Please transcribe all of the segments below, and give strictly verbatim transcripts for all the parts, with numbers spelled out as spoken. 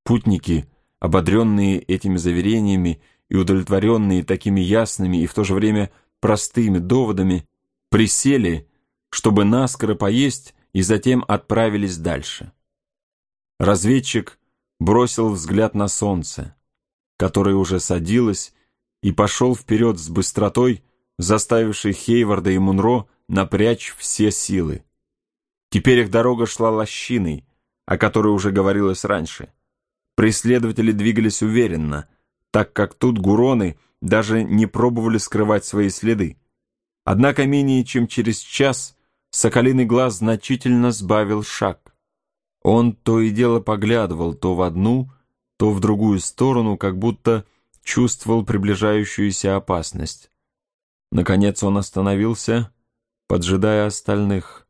Путники, ободренные этими заверениями и удовлетворенные такими ясными и в то же время простыми доводами, присели, чтобы наскоро поесть, и затем отправились дальше. Разведчик бросил взгляд на солнце, которое уже садилось, и пошел вперед с быстротой, заставившей Хейварда и Мунро напрячь все силы. Теперь их дорога шла лощиной, о которой уже говорилось раньше. Преследователи двигались уверенно, так как тут гуроны даже не пробовали скрывать свои следы. Однако менее чем через час Соколиный Глаз значительно сбавил шаг. Он то и дело поглядывал то в одну, то в другую сторону, как будто чувствовал приближающуюся опасность. Наконец он остановился, поджидая остальных.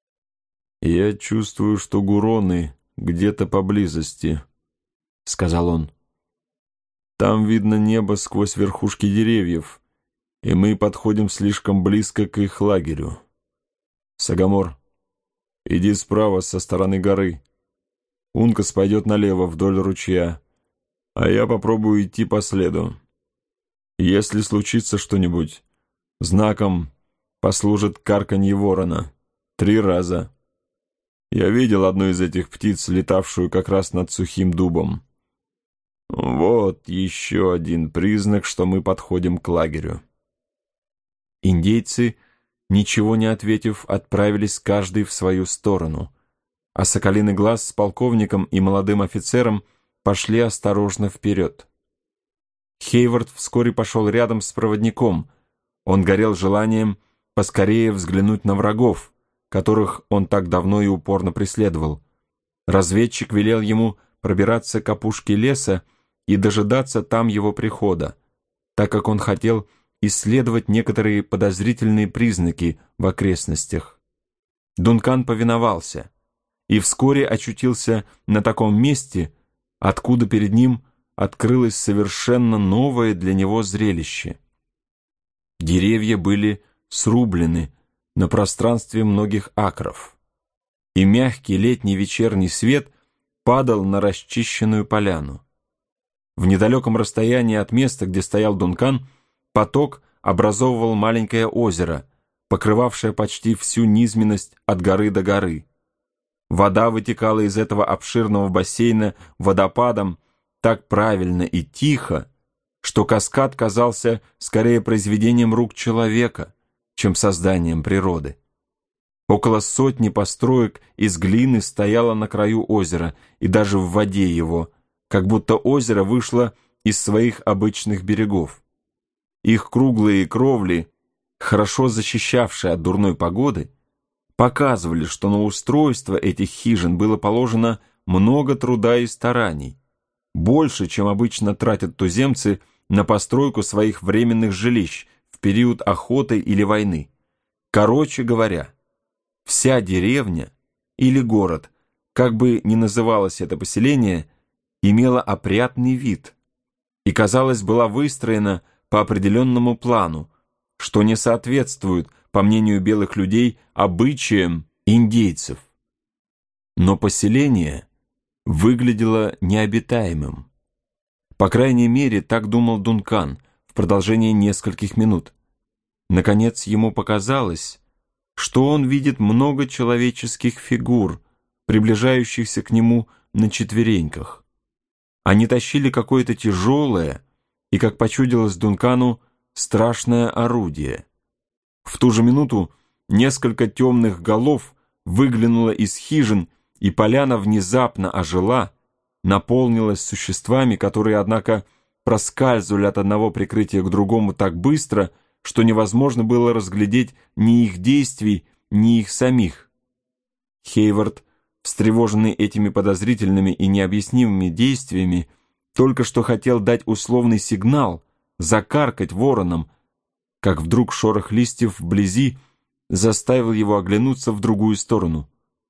«Я чувствую, что гуроны где-то поблизости», — сказал он. «Там видно небо сквозь верхушки деревьев, и мы подходим слишком близко к их лагерю. Сагамор, иди справа со стороны горы. Ункас пойдет налево вдоль ручья, а я попробую идти по следу. Если случится что-нибудь, знаком послужит карканье ворона. Три раза. Я видел одну из этих птиц, летавшую как раз над сухим дубом. Вот еще один признак, что мы подходим к лагерю». Индейцы, ничего не ответив, отправились каждый в свою сторону, а Соколиный Глаз с полковником и молодым офицером пошли осторожно вперед. Хейвард вскоре пошел рядом с проводником. Он горел желанием поскорее взглянуть на врагов, которых он так давно и упорно преследовал. Разведчик велел ему пробираться к опушке леса и дожидаться там его прихода, так как он хотел исследовать некоторые подозрительные признаки в окрестностях. Дункан повиновался и вскоре очутился на таком месте, откуда перед ним открылось совершенно новое для него зрелище. Деревья были срублены на пространстве многих акров, и мягкий летний вечерний свет падал на расчищенную поляну. В недалеком расстоянии от места, где стоял Дункан, поток образовывал маленькое озеро, покрывавшее почти всю низменность от горы до горы. Вода вытекала из этого обширного бассейна водопадом так правильно и тихо, что каскад казался скорее произведением рук человека, чем созданием природы. Около сотни построек из глины стояло на краю озера и даже в воде его, как будто озеро вышло из своих обычных берегов. Их круглые кровли, хорошо защищавшие от дурной погоды, показывали, что на устройство этих хижин было положено много труда и стараний, больше, чем обычно тратят туземцы на постройку своих временных жилищ в период охоты или войны. Короче говоря, вся деревня или город, как бы ни называлось это поселение, имела опрятный вид и, казалось, была выстроена по определенному плану, что не соответствует, по мнению белых людей, обычаям индейцев. Но поселение выглядело необитаемым. По крайней мере, так думал Дункан в продолжении нескольких минут. Наконец, ему показалось, что он видит много человеческих фигур, приближающихся к нему на четвереньках. Они тащили какое-то тяжелое и, как почудилось Дункану, страшное орудие. В ту же минуту несколько темных голов выглянуло из хижин, и поляна внезапно ожила, наполнилась существами, которые, однако, проскальзывали от одного прикрытия к другому так быстро, что невозможно было разглядеть ни их действий, ни их самих. Хейвард, встревоженный этими подозрительными и необъяснимыми действиями, только что хотел дать условный сигнал, закаркать вороном, как вдруг шорох листьев вблизи заставил его оглянуться в другую сторону.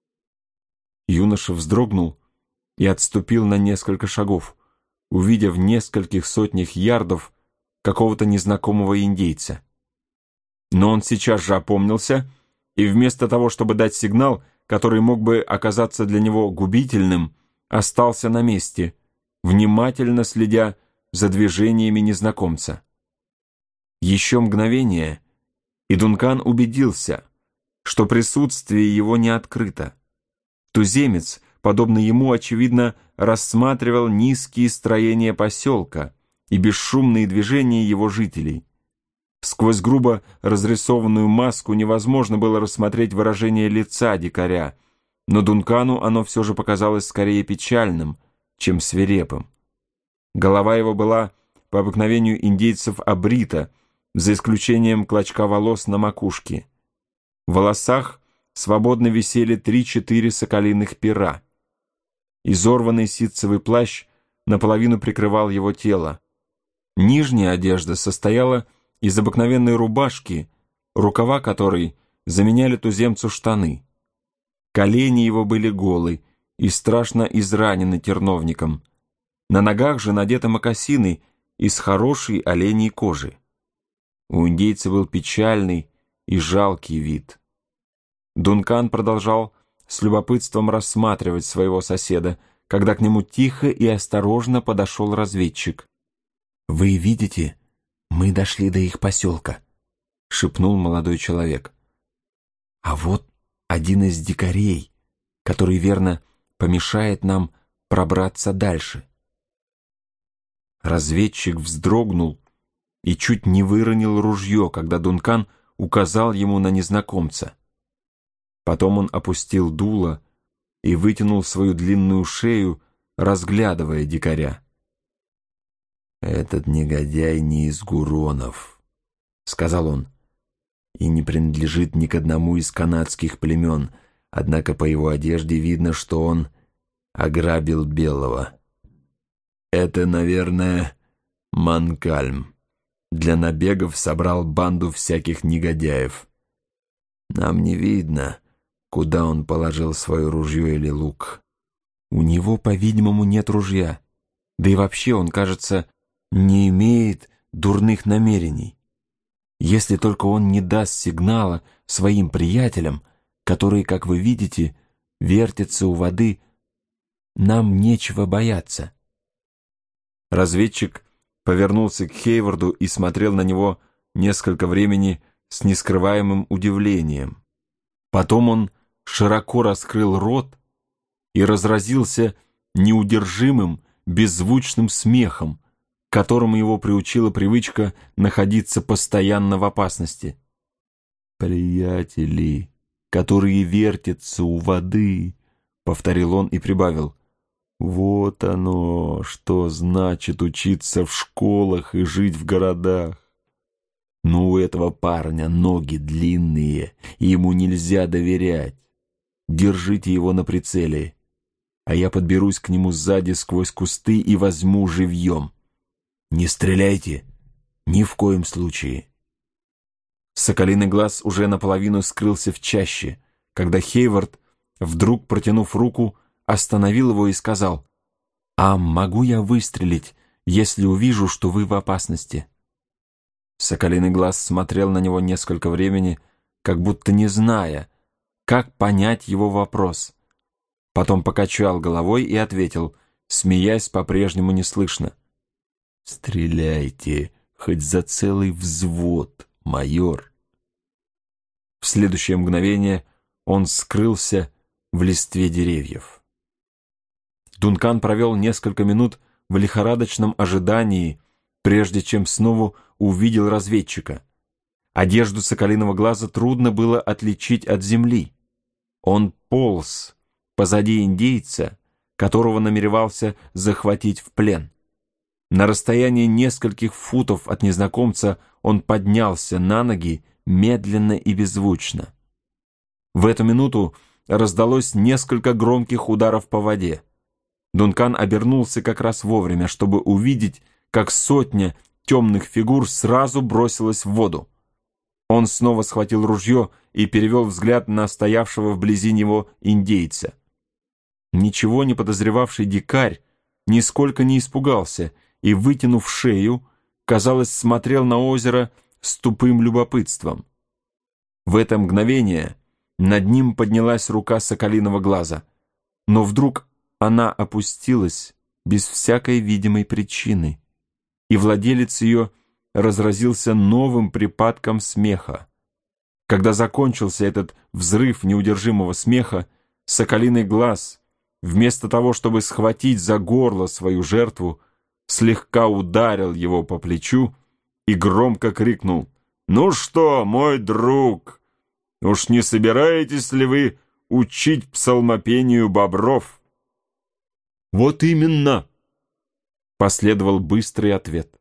Юноша вздрогнул и отступил на несколько шагов, увидев в нескольких сотнях ярдов какого-то незнакомого индейца. Но он сейчас же опомнился, и вместо того, чтобы дать сигнал, который мог бы оказаться для него губительным, остался на месте, внимательно следя за движениями незнакомца. Еще мгновение, и Дункан убедился, что присутствие его не открыто. Туземец, подобно ему, очевидно, рассматривал низкие строения поселка и бесшумные движения его жителей. Сквозь грубо разрисованную маску невозможно было рассмотреть выражение лица дикаря, но Дункану оно все же показалось скорее печальным, чем свирепым. Голова его была по обыкновению индейцев обрита, за исключением клочка волос на макушке. В волосах свободно висели три-четыре соколиных пера. Изорванный ситцевый плащ наполовину прикрывал его тело. Нижняя одежда состояла из обыкновенной рубашки, рукава которой заменяли туземцу штаны. Колени его были голы и страшно изранены терновником. На ногах же надеты мокасины из хорошей оленьей кожи. У индейца был печальный и жалкий вид. Дункан продолжал с любопытством рассматривать своего соседа, когда к нему тихо и осторожно подошел разведчик. «Вы видите, мы дошли до их поселка», — шепнул молодой человек. «А вот один из дикарей, который, верно, помешает нам пробраться дальше». Разведчик вздрогнул и чуть не выронил ружье, когда Дункан указал ему на незнакомца. Потом он опустил дуло и вытянул свою длинную шею, разглядывая дикаря. «Этот негодяй не из Гуронов», — сказал он, — «и не принадлежит ни к одному из канадских племен, однако по его одежде видно, что он ограбил белого. Это, наверное, Манкальм. Для набегов собрал банду всяких негодяев. Нам не видно, куда он положил свое ружье или лук. У него, по-видимому, нет ружья. Да и вообще он, кажется, не имеет дурных намерений. Если только он не даст сигнала своим приятелям, которые, как вы видите, вертятся у воды, нам нечего бояться». Разведчик повернулся к Хейварду и смотрел на него несколько времени с нескрываемым удивлением. Потом он широко раскрыл рот и разразился неудержимым, беззвучным смехом, к которому его приучила привычка находиться постоянно в опасности. «Приятели, которые вертятся у воды», — повторил он и прибавил, «вот оно, что значит учиться в школах и жить в городах. Но у этого парня ноги длинные, и ему нельзя доверять. Держите его на прицеле, а я подберусь к нему сзади сквозь кусты и возьму живьем. Не стреляйте, ни в коем случае». Соколиный глаз уже наполовину скрылся в чаще, когда Хейвард, вдруг протянув руку, остановил его и сказал: «А могу я выстрелить, если увижу, что вы в опасности?» Соколиный глаз смотрел на него несколько времени, как будто не зная, как понять его вопрос. Потом покачал головой и ответил, смеясь по-прежнему неслышно: «Стреляйте, хоть за целый взвод, майор». В следующее мгновение он скрылся в листве деревьев. Дункан провел несколько минут в лихорадочном ожидании, прежде чем снова увидел разведчика. Одежду соколиного глаза трудно было отличить от земли. Он полз позади индейца, которого намеревался захватить в плен. На расстоянии нескольких футов от незнакомца он поднялся на ноги медленно и беззвучно. В эту минуту раздалось несколько громких ударов по воде. Дункан обернулся как раз вовремя, чтобы увидеть, как сотня темных фигур сразу бросилась в воду. Он снова схватил ружье и перевел взгляд на стоявшего вблизи него индейца. Ничего не подозревавший дикарь нисколько не испугался и, вытянув шею, казалось, смотрел на озеро с тупым любопытством. В это мгновение над ним поднялась рука соколиного глаза, но вдруг она опустилась без всякой видимой причины, и владелец ее разразился новым припадком смеха. Когда закончился этот взрыв неудержимого смеха, соколиный глаз, вместо того, чтобы схватить за горло свою жертву, слегка ударил его по плечу и громко крикнул: «Ну что, мой друг, уж не собираетесь ли вы учить псалмопению бобров?» «Вот именно!» — последовал быстрый ответ.